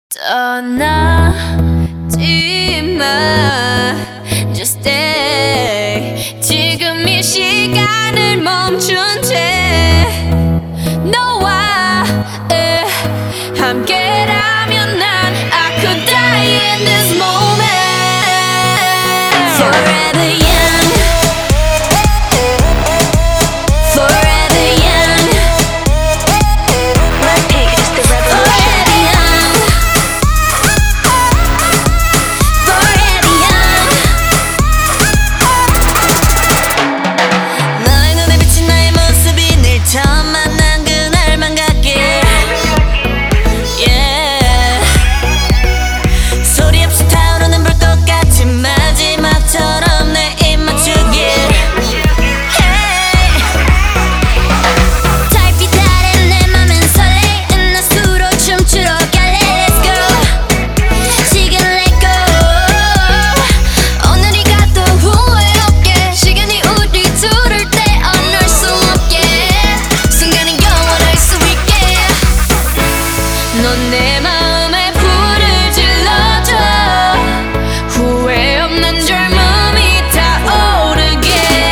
떠나지 마, just stay. 지금 이 시간을 멈춘 채 너와 함께라면 난 I could die in this moment. Forever young, forever young. Blackpink is the revolution. 넌 내 마음에 불을 질러줘. 후회 없는 젊음이 타오르게.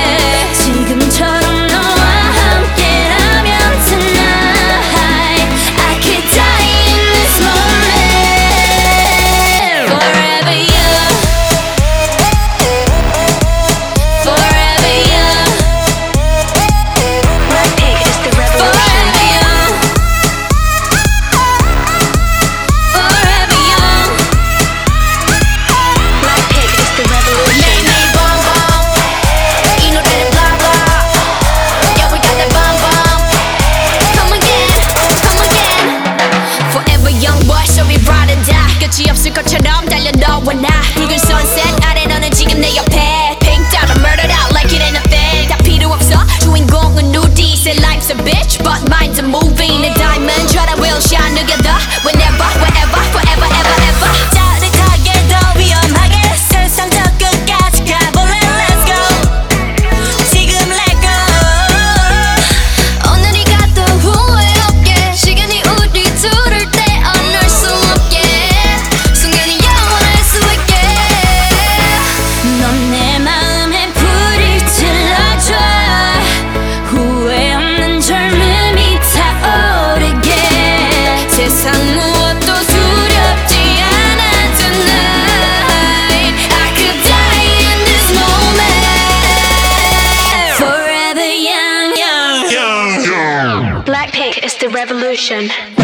지금처럼 너와 함께라면 tonight I could die in this moment. Forever young, forever young. Blackpink is the revolution. 끝이 없을 것처럼 달려 너와 나. 붉은 sunset 아래 너는 지금 내 옆에. Pink diamond murdered out like it ain't a thing. 다 필요 없어 주인공은 누디. Say life's a bitch but mine's a movie. 내 diamond 저랑 we'll shine together. Whenever, wherever, forever, ever, ever. 짜릿하게 더 위험하게 세상 저 끝까지 가볼래. Let's go. 지금 let go. 오늘이 가도 후회 없게. 시간이 우리 둘을 떼어낼 수 없게. 넌 내 마음에 불을 질러줘. 후회 없는 젊음이 타오르게. 세상 무엇도 두렵지 않아 tonight. I could die in this moment. Forever young, young. Blackpink is the revolution.